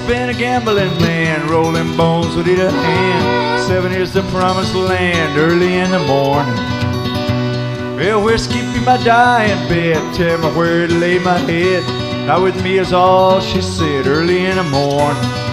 been a gambling man, rolling bones with either hand. 7 years to promised land, early in the morning. Well, whiskey be my dying bed, tell me where to lay my head. Not with me is all she said, early in the morning.